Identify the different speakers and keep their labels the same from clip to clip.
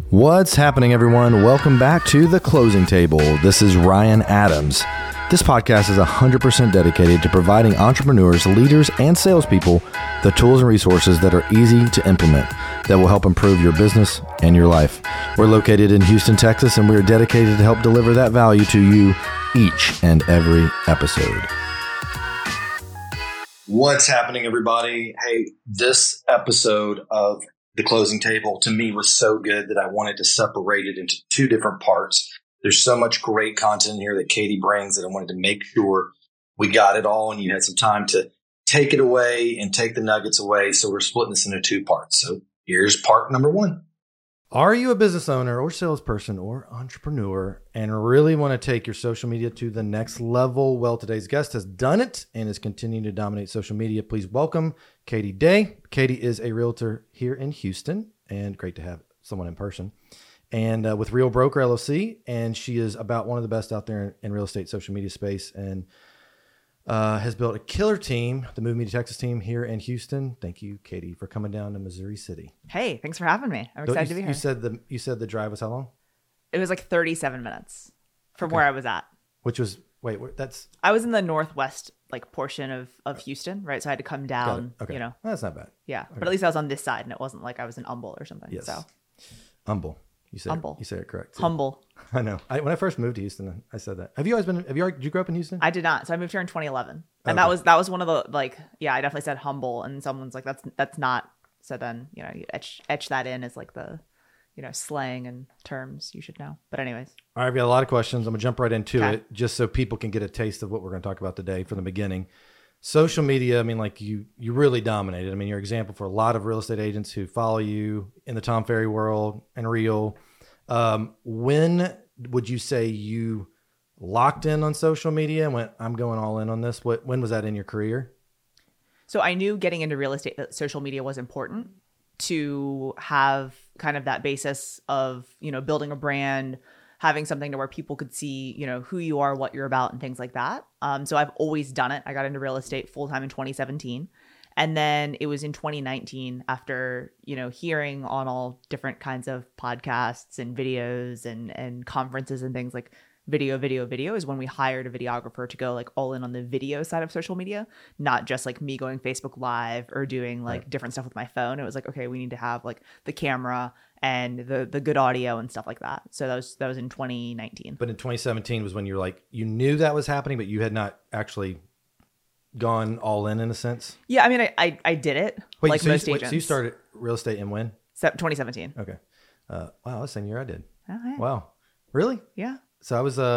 Speaker 1: What's happening, everyone? Welcome back to The Closing Table. This is Ryan Adams. This podcast is 100% dedicated to providing entrepreneurs, leaders, and salespeople the tools and resources that are easy to implement that will help improve your business and your life. We're located in Houston, Texas, and we are dedicated to help deliver that value to you each and every episode. What's happening, everybody? Hey, this episode of The Closing Table to me was so good that I wanted to separate it into two different parts. There's so much great content here that Katie brings that I wanted to make sure we got it all and you had some time to take it away and take the nuggets away. So we're splitting this into two parts. So here's part number one. Are you a business owner or salesperson or entrepreneur and really want to take your social media to the next level? Well, today's guest has done it and is continuing to dominate social media. Please welcome Katie Day. Katie is a realtor here in Houston, and great to have someone in person, and with Real Broker LLC. And she is about one of the best out there in real estate social media space, and has built a killer team, the Move Media Texas team here in Houston. Thank you, Katie, for coming down to Missouri City.
Speaker 2: Hey, thanks for having me. I'm excited to be here.
Speaker 1: You said the drive was how long?
Speaker 2: It was like 37 minutes from where I was at.
Speaker 1: Which was
Speaker 2: I was in the northwest portion of Houston, right? So I had to come down.
Speaker 1: Okay.
Speaker 2: You know,
Speaker 1: that's not bad.
Speaker 2: Yeah,
Speaker 1: okay.
Speaker 2: But at least I was on this side, and it wasn't like I was in Humble or something.
Speaker 1: Yes.
Speaker 2: So
Speaker 1: Humble. You said
Speaker 2: Humble.
Speaker 1: You said it correct. Too.
Speaker 2: Humble.
Speaker 1: I know. When I first moved to Houston, I said that. Did you grow up in Houston?
Speaker 2: I did not. So I moved here in 2011, and
Speaker 1: okay.
Speaker 2: that was one of the I definitely said humble, and someone's like, that's not. So then you etch that in as the slang and terms you should know. But anyways,
Speaker 1: all right, I've got a lot of questions. I'm gonna jump right into it just so people can get a taste of what we're gonna talk about today from the beginning. Social media, I mean, you really dominated. I mean, you're an example for a lot of real estate agents who follow you in the Tom Ferry world and real. When would you say you locked in on social media and went, I'm going all in on this? When was that in your career?
Speaker 2: So I knew getting into real estate that social media was important to have kind of that basis of, building a brand, having something to where people could see, who you are, what you're about, and things like that. So I've always done it. I got into real estate full time in 2017. And then it was in 2019 after, hearing on all different kinds of podcasts and videos and conferences and things like video is when we hired a videographer to go all in on the video side of social media, not just me going Facebook Live or doing right. different stuff with my phone. It was okay, we need to have the camera and the good audio and stuff like that. So that was in 2019.
Speaker 1: But in 2017 was when you're you knew that was happening, but you had not actually gone all in a sense.
Speaker 2: Yeah, I mean, I did it.
Speaker 1: Most agents. So you started real estate in when?
Speaker 2: 2017.
Speaker 1: Okay. Wow, that's the same year I did.
Speaker 2: Oh, yeah.
Speaker 1: Wow. Really?
Speaker 2: Yeah.
Speaker 1: So I was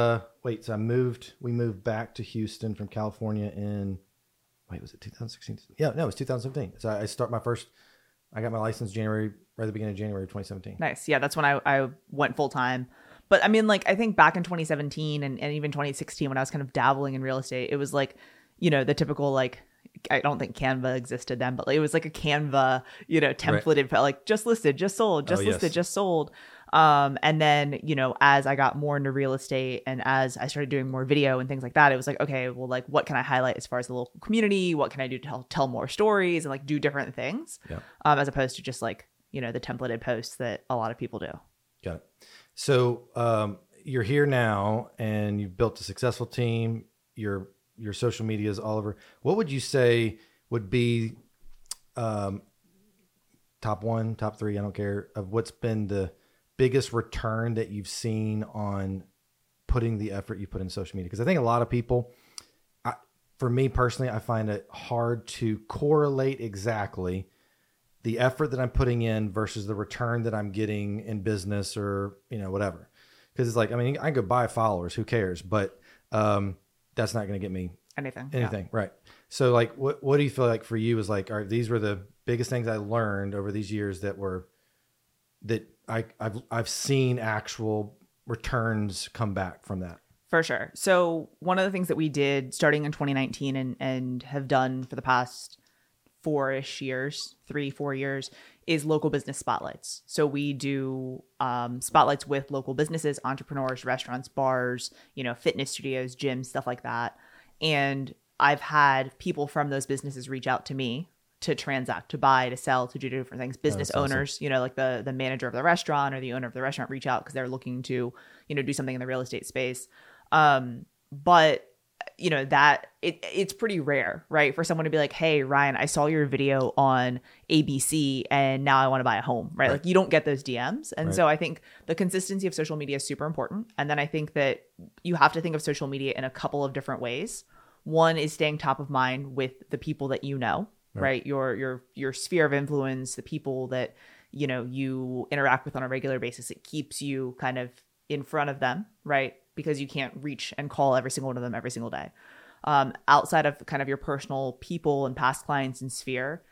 Speaker 1: we moved back to Houston from California in, was it 2016? Yeah, no, it was 2017. So I got my license right at the beginning of January of 2017.
Speaker 2: Nice. Yeah, that's when I went full time. But I mean, I think back in 2017 and even 2016 when I was kind of dabbling in real estate, it was the typical I don't think Canva existed then, but it was a Canva, templated, right. Just listed, just sold, just listed, yes. Just sold. And then, as I got more into real estate and as I started doing more video and things like that, it was okay, well, what can I highlight as far as the local community? What can I do to tell more stories and do different things?
Speaker 1: Yeah.
Speaker 2: As opposed to just the templated posts that a lot of people do.
Speaker 1: Got it. So, you're here now and you've built a successful team. Your social media is all over. What would you say would be, top one, top three, I don't care, of what's been the biggest return that you've seen on putting the effort you put in social media? Because I think a lot of people, for me personally, I find it hard to correlate exactly the effort that I'm putting in versus the return that I'm getting in business or, whatever. Because it's I can go buy followers, who cares? But that's not going to get me
Speaker 2: anything.
Speaker 1: Yeah. Right. So what do you feel for you is all right, these were the biggest things I learned over these years that I've seen actual returns come back from that.
Speaker 2: For sure. So one of the things that we did starting in 2019 and have done for the past 4 years, is local business spotlights. So we do spotlights with local businesses, entrepreneurs, restaurants, bars, fitness studios, gyms, stuff like that. And I've had people from those businesses reach out to me to transact, to buy, to sell, to do different things. Business owners, awesome. Like the manager of the restaurant or the owner of the restaurant reach out because they're looking to, do something in the real estate space. But that it's pretty rare, right? For someone to be like, hey, Ryan, I saw your video on ABC and now I want to buy a home, right? Like you don't get those DMs. And so I think the consistency of social media is super important. And then I think that you have to think of social media in a couple of different ways. One is staying top of mind with the people that right? Your sphere of influence, the people that, you interact with on a regular basis. It keeps you kind of in front of them, right? Because you can't reach and call every single one of them every single day. Outside of kind of your personal people and past clients and sphere,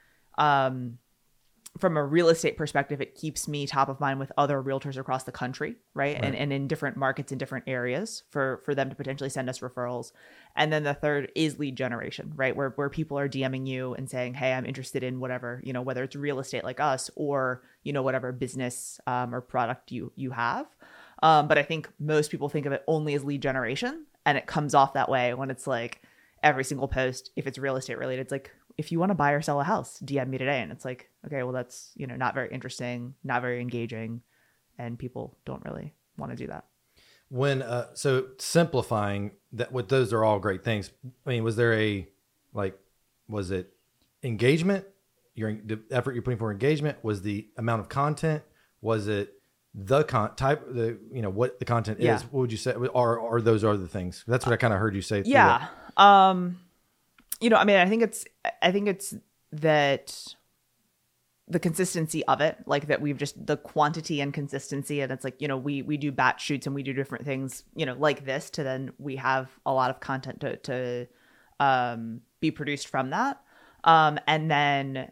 Speaker 2: from a real estate perspective, it keeps me top of mind with other realtors across the country, right? And in different markets in different areas for them to potentially send us referrals. And then the third is lead generation, right? Where people are DMing you and saying, hey, I'm interested in whatever, whether it's real estate like us or, whatever business or product you have. But I think most people think of it only as lead generation, and it comes off that way when it's like every single post, if it's real estate related, it's like, if you want to buy or sell a house, DM me today. And it's like, okay, well, that's, not very interesting, not very engaging, and people don't really want to do that.
Speaker 3: When, so simplifying that, what those are all great things. I mean, was there was it engagement? The effort you're putting for engagement? Was the amount of content? Was it the what the content is? What would you say are those other things? That's what I kind of heard you say.
Speaker 2: Yeah. I mean, I think it's that the consistency of it, like that we've just the quantity and consistency. And it's like, we do batch shoots and we do different things, like this to then we have a lot of content to be produced from that. And then,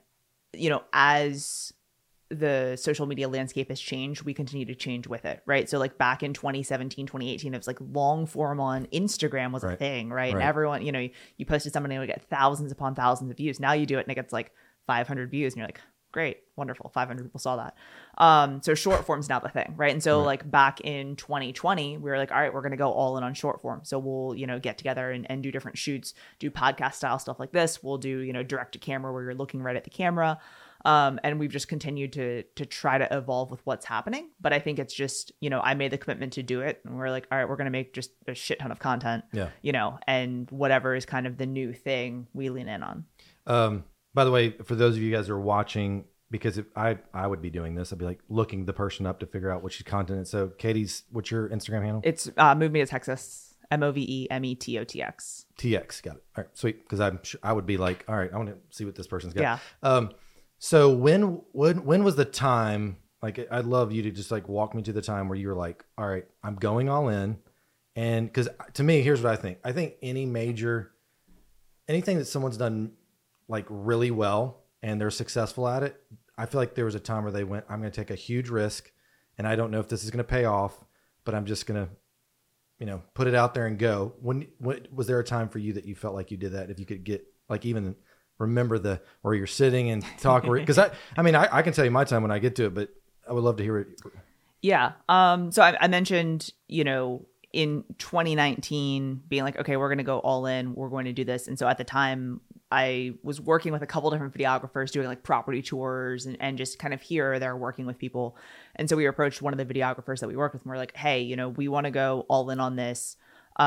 Speaker 2: as the social media landscape has changed, we continue to change with it, right? So like back in 2017, 2018, it was like long form on Instagram was a thing, right? And everyone, you posted something and it would get thousands upon thousands of views. Now you do it and it gets like 500 views and you're like, great, wonderful, 500 people saw that. So short form's now the thing, right? And so like back in 2020, we were like, all right, we're going to go all in on short form. So we'll, get together and do different shoots, do podcast style stuff like this. We'll do, direct to camera where you're looking right at the camera. And we've just continued to try to evolve with what's happening. But I think it's just, I made the commitment to do it. And we're like, all right, we're going to make just a shit ton of content, and whatever is kind of the new thing we lean in on.
Speaker 3: By the way, for those of you guys who are watching, because if I would be doing this, I'd be like looking the person up to figure out what she's content is. So Katie's, what's your Instagram handle?
Speaker 2: It's Move Me to Texas, MOVEMETOTX.
Speaker 3: TX, got it. All right, sweet. Because I'm sure I would be like, all right, I want to see what this person's got.
Speaker 2: Yeah.
Speaker 3: So when was the time, like, I'd love you to just like walk me to the time where you were like, all right, I'm going all in. And because to me, here's what I think. I think anything that someone's done like really well and they're successful at it, I feel like there was a time where they went, I'm going to take a huge risk and I don't know if this is going to pay off, but I'm just going to, put it out there and go. When was there a time for you that you felt like you did that? If you could get like even remember where you're sitting and talk, because I can tell you my time when I get to it, but I would love to hear it.
Speaker 2: Yeah. So I mentioned, in 2019 being like, okay, we're going to go all in, we're going to do this. And so at the time I was working with a couple different videographers doing like property tours and just kind of here or there working with people. And so we approached one of the videographers that we worked with and we're like, hey, we want to go all in on this.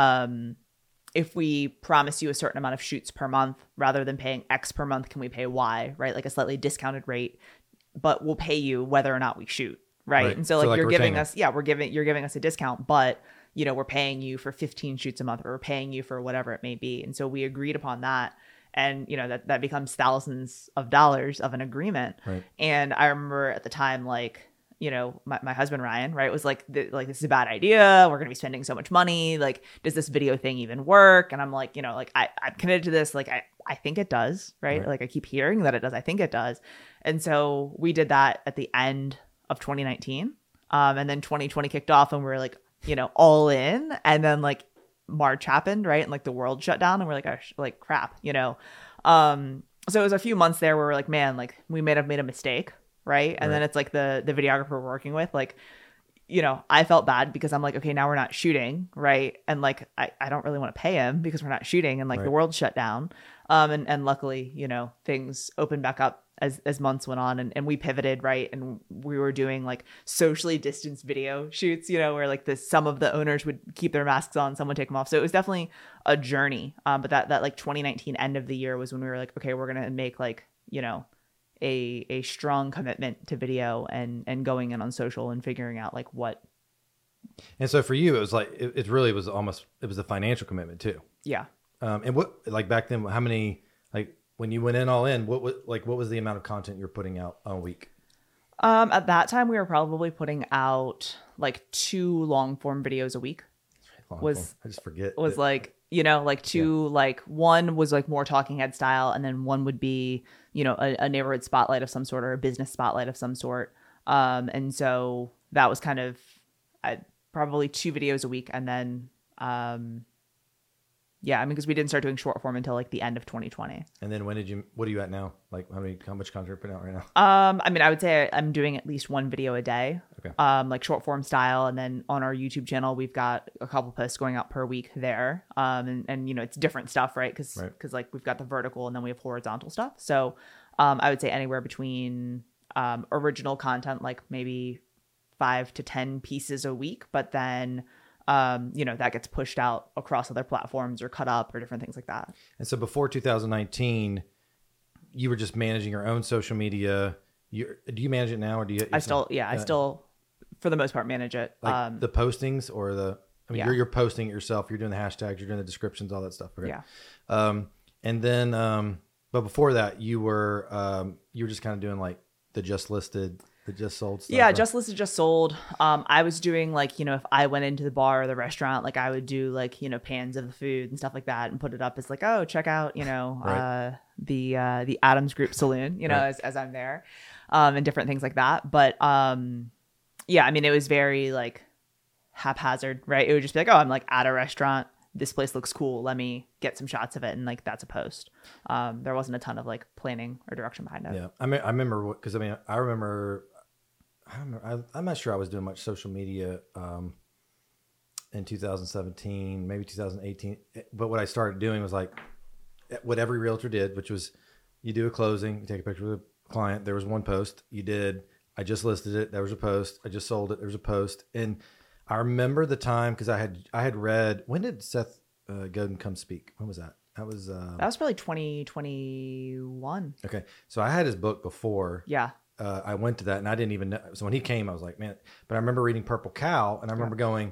Speaker 2: If we promise you a certain amount of shoots per month, rather than paying X per month, can we pay Y, right? Like a slightly discounted rate, but we'll pay you whether or not we shoot. Right. And so like you're giving us, you're giving us a discount, but we're paying you for 15 shoots a month or we're paying you for whatever it may be. And so we agreed upon that. And, that becomes thousands of dollars of an agreement. Right. And I remember at the time, like, my husband, Ryan, right, was like, this is a bad idea. We're going to be spending so much money. Like, does this video thing even work? And I'm like, I'm committed to this. Like, I think it does. Right. Like I keep hearing that it does. I think it does. And so we did that at the end of 2019. And then 2020 kicked off and we were like, all in. And then like March happened, right? And like the world shut down and we're like, like crap, So it was a few months there where we're like, man, like we may have made a mistake. Right. And then it's like the videographer we're working with, like, I felt bad because I'm like, okay, now we're not shooting. Right. And like, I don't really want to pay him because we're not shooting and like the world shut down. And luckily, things opened back up as months went on, and we pivoted, right? And we were doing like socially distanced video shoots, where like some of the owners would keep their masks on, some would take them off. So it was definitely a journey. But that like 2019 end of the year was when we were like, okay, we're going to make like, a strong commitment to video and going in on social and figuring out like what.
Speaker 3: And so for you, it was like, it really was it was a financial commitment too.
Speaker 2: Yeah.
Speaker 3: And what, like back then, how many, like when you went in all in, what was the amount of content you're putting out a week?
Speaker 2: At that time we were probably putting out like 2 long form videos a week. I
Speaker 3: just forget.
Speaker 2: Was like, like 2, like one was like more talking head style. And then one would be, a neighborhood spotlight of some sort or a business spotlight of some sort. And so that was kind of probably 2 videos a week. And then, because we didn't start doing short form until like the end of 2020.
Speaker 3: And then what are you at now? Like how much content are you putting out right now?
Speaker 2: I would say I'm doing at least 1 video a day,
Speaker 3: okay.
Speaker 2: Like short form style. And then on our YouTube channel, we've got a couple posts going out per week there. And it's different stuff, right? Cause like we've got the vertical and then we have horizontal stuff. So, I would say anywhere between, original content, like maybe 5 to 10 pieces a week, but then, that gets pushed out across other platforms or cut up or different things like that.
Speaker 3: And so before 2019, you were just managing your own social media. Do you manage it now, or do you? I
Speaker 2: still, for the most part, manage it.
Speaker 3: Like the postings or you're posting it yourself. You're doing the hashtags. You're doing the descriptions, all that stuff. Okay.
Speaker 2: Yeah.
Speaker 3: And then, but before that, you were just kind of doing like the just listed. Just sold stuff.
Speaker 2: Yeah, right? Just listed, just sold. I was doing like, if I went into the bar or the restaurant, like I would do like, pans of the food and stuff like that and put it up as like, oh, check out, right. The Adams Group Saloon, right. as I'm there, and different things like that. But it was very like haphazard, right? It would just be like, oh, I'm like at a restaurant. This place looks cool. Let me get some shots of it. And like, that's a post. There wasn't a ton of like planning or direction behind it.
Speaker 3: Yeah. I remember because I'm not sure I was doing much social media in 2017, maybe 2018. But what I started doing was like what every realtor did, which was you do a closing, you take a picture of the client. There was one post you did. I just listed it. There was a post. I just sold it. There was a post. And I remember the time because I had read, when did Seth Godin come speak? When was that? That was
Speaker 2: probably 2021.
Speaker 3: Okay. So I had his book before.
Speaker 2: Yeah.
Speaker 3: I went to that and I didn't even know. So when he came, I was like, man, but I remember reading Purple Cow and I remember going,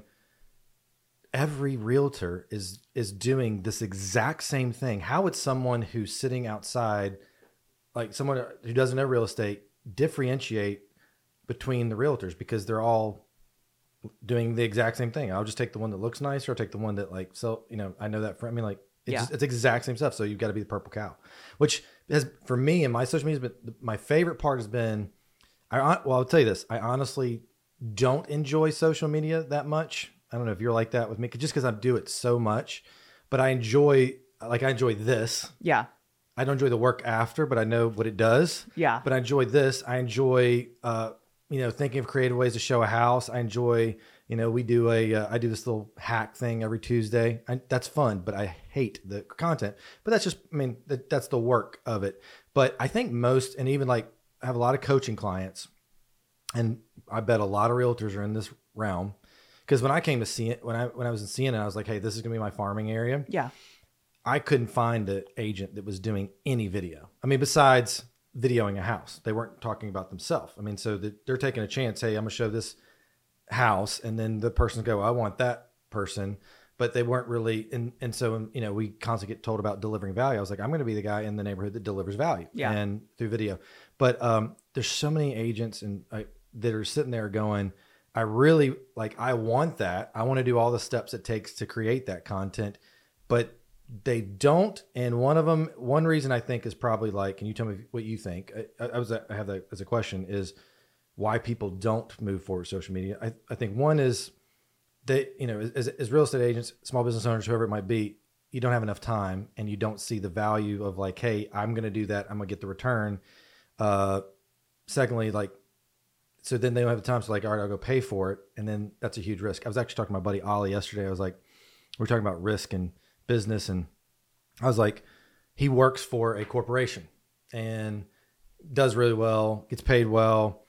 Speaker 3: every realtor is doing this exact same thing. How would someone who's sitting outside, like someone who doesn't know real estate, differentiate between the realtors? Because they're all doing the exact same thing. I'll just take the one that looks nicer or take the one that like, so, I know that it's exact same stuff. So you've got to be the Purple Cow, which has, for me and my social media, but my favorite part has been, I'll tell you this. I honestly don't enjoy social media that much. I don't know if you're like that with me, just because I do it so much, but I enjoy this.
Speaker 2: Yeah.
Speaker 3: I don't enjoy the work after, but I know what it does.
Speaker 2: Yeah.
Speaker 3: But I enjoy this. I enjoy, thinking of creative ways to show a house. I enjoy, I do this little hack thing every Tuesday. That's fun, but I hate the content. But that's just, that's the work of it. But I think most, and even like I have a lot of coaching clients, and I bet a lot of realtors are in this realm. Because when I came to see it, when I was in CNN, I was like, hey, this is going to be my farming area.
Speaker 2: Yeah.
Speaker 3: I couldn't find an agent that was doing any video. Besides videoing a house, they weren't talking about themselves. So they're taking a chance. Hey, I'm going to show this house, and then the person go, I want that person, but they weren't really. And so we constantly get told about delivering value. I was like, I'm going to be the guy in the neighborhood that delivers value, and through video. But there's so many agents that are sitting there going, I really I want that. I want to do all the steps it takes to create that content, but they don't. And one reason I think is probably can you tell me what you think? I have that as a question, is why people don't move forward with social media. I think one is they, as real estate agents, small business owners, whoever it might be, you don't have enough time and you don't see the value of hey, I'm going to do that. I'm going to get the return. Secondly, so then they don't have the time. So all right, I'll go pay for it. And then that's a huge risk. I was actually talking to my buddy Ollie yesterday. I was we were talking about risk and business. And I was like, he works for a corporation and does really well, gets paid well.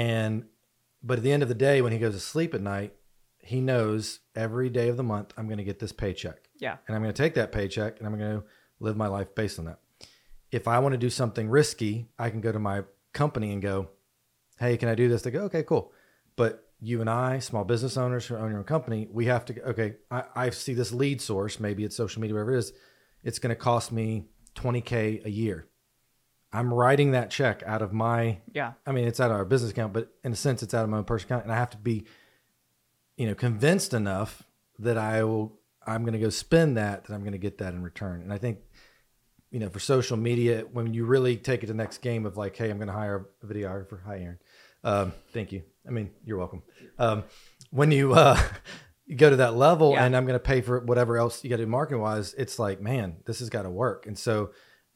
Speaker 3: But at the end of the day, when he goes to sleep at night, he knows every day of the month, I'm going to get this paycheck.
Speaker 2: Yeah.
Speaker 3: And I'm going to take that paycheck and I'm going to live my life based on that. If I want to do something risky, I can go to my company and go, hey, can I do this? They go, okay, cool. But you and I, small business owners who own your own company, we have to, okay, I see this lead source, maybe it's social media, whatever it is, it's going to cost me $20K a year. I'm writing that check out of my, I mean, it's out of our business account, but in a sense, it's out of my own personal account. And I have to be, convinced enough that I'm going to go spend that I'm going to get that in return. And I think, for social media, when you really take it to the next game of like, hey, I'm going to hire a videographer. Hi, Aaron. Thank you. I mean, you're welcome. When you go to that level and I'm going to pay for whatever else you got to do marketing wise, it's like, man, this has got to work. And so,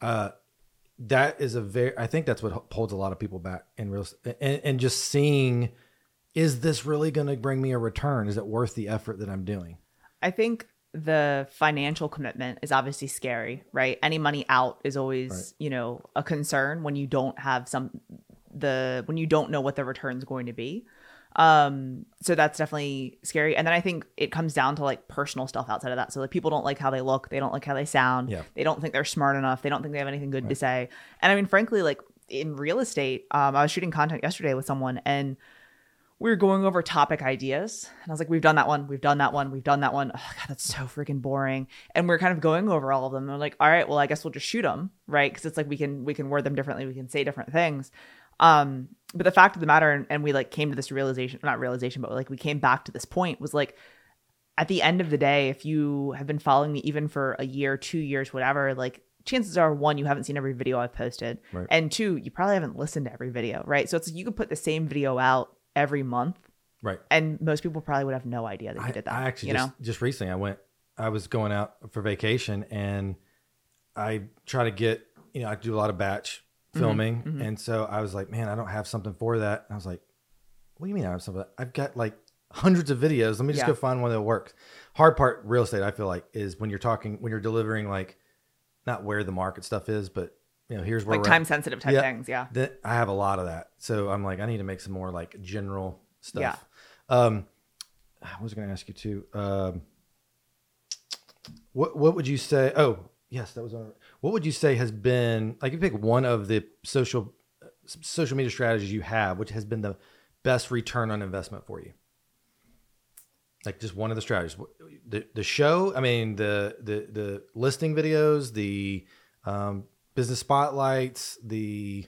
Speaker 3: that is I think that's what holds a lot of people back in real estate, and just seeing, is this really going to bring me a return? Is it worth the effort that I'm doing?
Speaker 2: I think the financial commitment is obviously scary, right? Any money out is always, a concern when you don't have when you don't know what the return is going to be. So that's definitely scary. And then I think it comes down to like personal stuff outside of that. So like people don't like how they look. They don't like how they sound.
Speaker 3: Yeah.
Speaker 2: They don't think they're smart enough. They don't think they have anything good to say. And I mean, frankly, like in real estate, I was shooting content yesterday with someone and we were going over topic ideas. And I was like, we've done that one. We've done that one. We've done that one. Oh God, that's so freaking boring. And we're kind of going over all of them. And we're like, all right, well, I guess we'll just shoot them. Right. Cause it's like, we can word them differently. We can say different things. But the fact of the matter, and we like came to this realization, not realization, but like we came back to this point was like, at the end of the day, if you have been following me even for a year, 2 years, whatever, like chances are, one, you haven't seen every video I've posted. Right. And two, you probably haven't listened to every video. Right. So it's like you could put the same video out every month.
Speaker 3: Right.
Speaker 2: And most people probably would have no idea that you did that.
Speaker 3: I actually just recently I was going out for vacation and I try to get, I do a lot of batch filming. Mm-hmm. And so I was like, man, I don't have something for that. And I was like, what do you mean I have something? I've got like hundreds of videos. Let me just go find one that works. Hard part real estate, I feel like, is when you're delivering like not where the market stuff is, but here's where
Speaker 2: like time sensitive type things. Yeah.
Speaker 3: I have a lot of that. So I'm like, I need to make some more like general stuff.
Speaker 2: Yeah.
Speaker 3: I was going to ask you too. What would you say? Oh, yes, that was on. What would you say has been, like, if you pick one of the social media strategies you have, which has been the best return on investment for you? Like just one of the strategies, the show. I mean, the listing videos, the business spotlights, the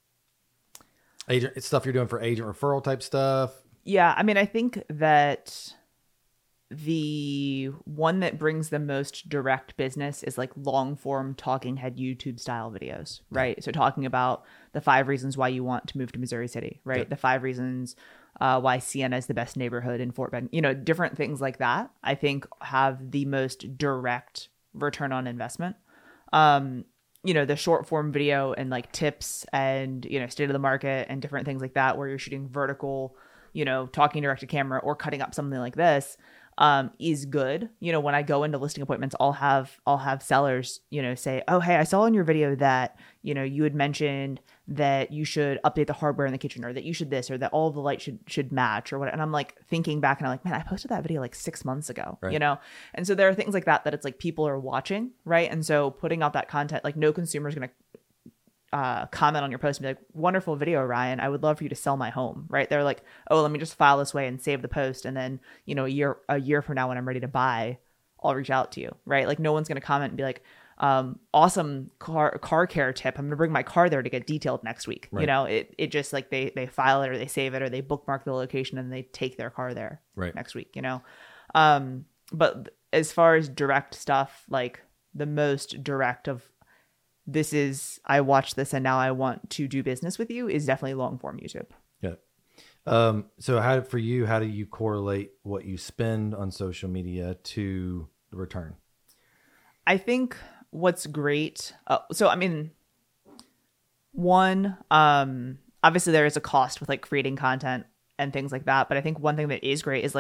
Speaker 3: agent stuff you're doing for agent referral type stuff.
Speaker 2: Yeah, I mean, I think that the one that brings the most direct business is like long form talking head YouTube style videos, right? So talking about the 5 reasons why you want to move to Missouri City, right? Yep. The 5 reasons why Siena is the best neighborhood in Fort Bend, different things like that, I think have the most direct return on investment. The short form video and like tips and, state of the market and different things like that, where you're shooting vertical, talking direct to camera or cutting up something like this, is good. When I go into listing appointments, I'll have sellers, say, oh, hey, I saw in your video that, you had mentioned that you should update the hardware in the kitchen, or that you should this, or that all of the lights should match, or what. And I'm like thinking back and I'm like, man, I posted that video like 6 months ago, right. And so there are things like that it's like people are watching, right? And so putting out that content, like no consumer is going to comment on your post and be like, wonderful video, Ryan, I would love for you to sell my home, right? They're like, oh, let me just file this way and save the post, and then a year from now when I'm ready to buy, I'll reach out to you, right? Like no one's going to comment and be like, awesome car care tip, I'm gonna bring my car there to get detailed next week. Right. It just like they file it or they save it or they bookmark the location and they take their car there next week. But as far as direct stuff, like the most direct of this is, I watched this and now I want to do business with you, is definitely long form YouTube.
Speaker 3: Yeah. So how do you correlate what you spend on social media to the return?
Speaker 2: I think what's great. So, I mean, one, obviously there is a cost with like creating content and things like that. But I think one thing that is great is like,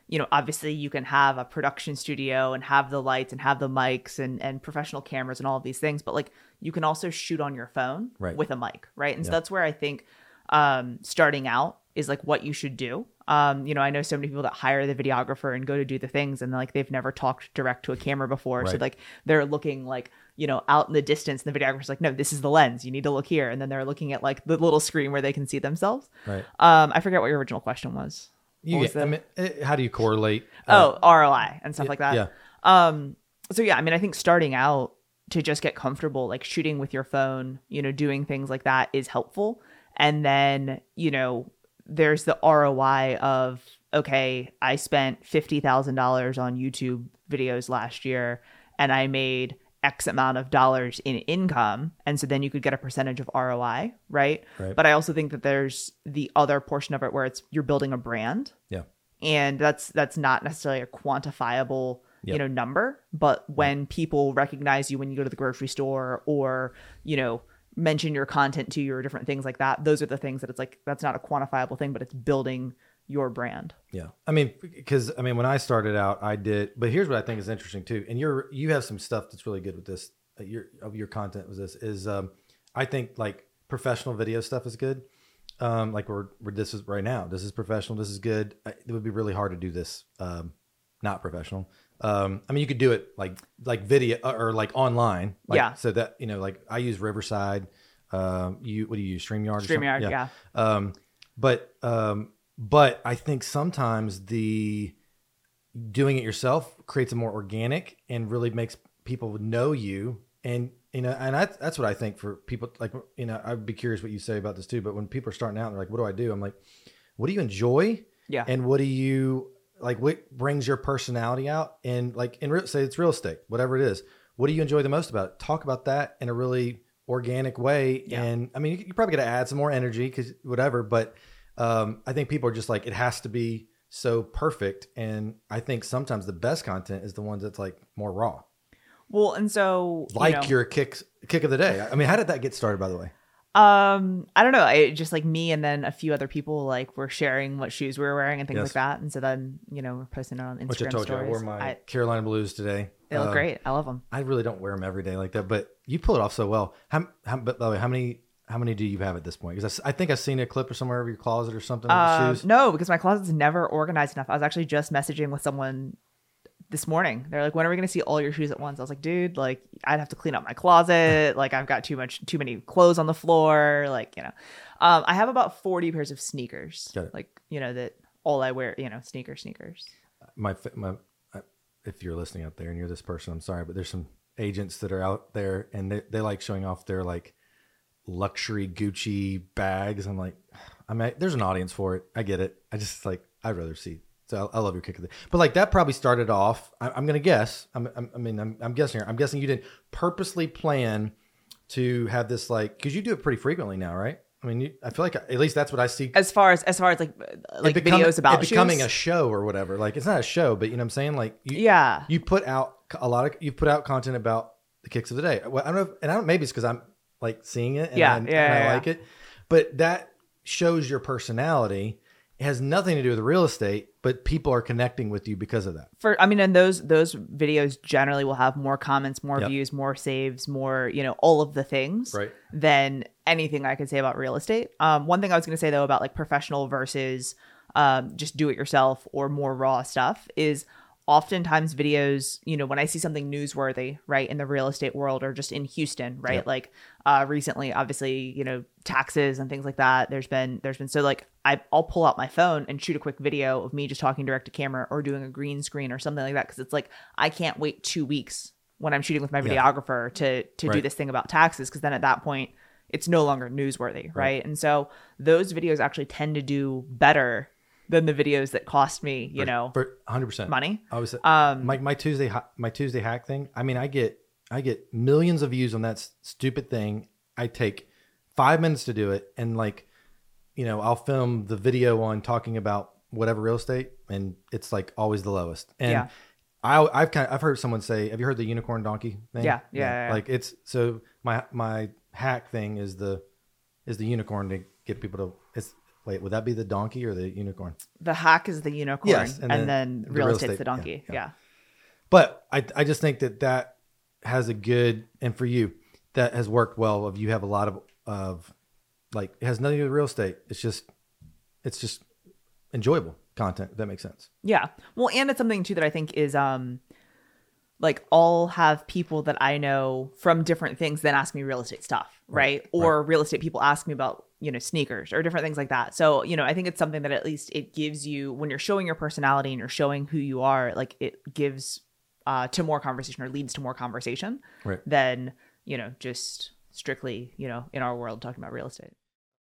Speaker 2: obviously you can have a production studio and have the lights and have the mics and professional cameras and all of these things, but like you can also shoot on your phone with a mic, right? And so that's where I think starting out is like what you should do. I know so many people that hire the videographer and go to do the things and like they've never talked direct to a camera before. So like they're looking like, out in the distance and the videographer's like, no, this is the lens. You need to look here. And then they're looking at like the little screen where they can see themselves.
Speaker 3: Right.
Speaker 2: I forget what your original question was.
Speaker 3: How do you correlate?
Speaker 2: ROI and stuff like that.
Speaker 3: Yeah.
Speaker 2: So yeah, I mean, I think starting out to just get comfortable, like shooting with your phone, doing things like that is helpful. And then, there's the ROI of, okay, I spent $50,000 on YouTube videos last year and I made X amount of dollars in income. And so then you could get a percentage of ROI, right? But I also think that there's the other portion of it where you're building a brand.
Speaker 3: Yeah.
Speaker 2: And that's not necessarily a quantifiable, number. But when people recognize you when you go to the grocery store or, mention your content to you or different things like that, those are the things that it's like, that's not a quantifiable thing, but it's building your brand.
Speaker 3: Yeah. I mean, because when I started out, I did, but here's what I think is interesting too. And you have some stuff that's really good with this. Your content was this is, I think like professional video stuff is good. Like we're this is right now, this is professional. This is good. It would be really hard to do this. Not professional. You could do it like video or like online. So that, like I use Riverside. What do you use? StreamYard?
Speaker 2: StreamYard,
Speaker 3: yeah. But I think sometimes the doing it yourself creates a more organic and really makes people know you. And, that's what I think for people like, I'd be curious what you say about this too. But when people are starting out and they're like, what do I do? I'm like, what do you enjoy?
Speaker 2: Yeah.
Speaker 3: And what do you like, what brings your personality out? And like, say it's real estate, whatever it is, what do you enjoy the most about it? Talk about that in a really organic way. Yeah. And you probably got to add some more energy because whatever, but I think people are just like, it has to be so perfect. And I think sometimes the best content is the ones that's like more raw.
Speaker 2: Well, and so
Speaker 3: your kick of the day. How did that get started, by the way?
Speaker 2: I don't know. I just like me and then a few other people like were sharing what shoes we were wearing and things like that. And so then, we're posting it on Instagram.
Speaker 3: Which I told
Speaker 2: stories.
Speaker 3: you, I wore my Carolina Blues today.
Speaker 2: They look great. I love them.
Speaker 3: I really don't wear them every day like that, but you pull it off so well. But by the way, how many do you have at this point? Because I think I've seen a clip or somewhere of your closet or something with shoes.
Speaker 2: No, because my closet's never organized enough. I was actually just messaging with someone this morning. They're like, when are we going to see all your shoes at once? I was like, dude, like I'd have to clean up my closet. Like I've got too many clothes on the floor. Like, I have about 40 pairs of sneakers. Like, that all I wear, sneakers.
Speaker 3: My if you're listening out there and you're this person, I'm sorry, but there's some agents that are out there and they like showing off their like luxury Gucci bags. I'm like, there's an audience for it. I get it. I just like, I'd rather see. So I love your kick of the day. But like that probably started off, I'm going to guess. I'm guessing here. I'm guessing you didn't purposely plan to have this like, cause you do it pretty frequently now, right? I feel like at least that's what I see.
Speaker 2: As far as like videos about
Speaker 3: it becoming a show or whatever. Like it's not a show, but you know what I'm saying? Like you put out you've put out content about the kicks of the day. Well, I don't know. Maybe it's cause I'm like seeing it and I like it, but that shows your personality. It has nothing to do with real estate, but people are connecting with you because of that.
Speaker 2: And those videos generally will have more comments, more views, more saves, more, all of the things than anything I could say about real estate. One thing I was going to say though about like professional versus just do it yourself or more raw stuff is oftentimes videos, when I see something newsworthy, right, in the real estate world or just in Houston, right? Yep. Like recently, obviously, taxes and things like that. There's been so like I'll pull out my phone and shoot a quick video of me just talking direct to camera or doing a green screen or something like that. Cause it's like, I can't wait 2 weeks when I'm shooting with my videographer to do this thing about taxes. Cause then at that point it's no longer newsworthy. Right. And so those videos actually tend to do better than the videos that cost me,
Speaker 3: for 100%
Speaker 2: money.
Speaker 3: I was my Tuesday hack thing. I get millions of views on that stupid thing. I take 5 minutes to do it, and like, I'll film the video on talking about whatever real estate, and it's like always the lowest. And I've heard someone say, "Have you heard the unicorn donkey thing?"
Speaker 2: Yeah.
Speaker 3: Like it's so my hack thing is the unicorn to get people to Wait, would that be the donkey or the unicorn?
Speaker 2: The hack is the unicorn,
Speaker 3: Yes,
Speaker 2: and then
Speaker 3: the
Speaker 2: real
Speaker 3: real
Speaker 2: estate's
Speaker 3: estate,
Speaker 2: the donkey.
Speaker 3: yeah.
Speaker 2: Yeah.
Speaker 3: But I just think that has a good, and for you, that has worked well. Of you have a lot of like, it has nothing to do with real estate. It's just enjoyable content, if that makes sense.
Speaker 2: Yeah. Well, and it's something too that I think is like I'll have people that I know from different things then ask me real estate stuff, right? Or real estate people ask me about, sneakers or different things like that. So, I think it's something that at least it gives you, when you're showing your personality and you're showing who you are, like it gives to more conversation or leads to more conversation than, just strictly, in our world talking about real estate.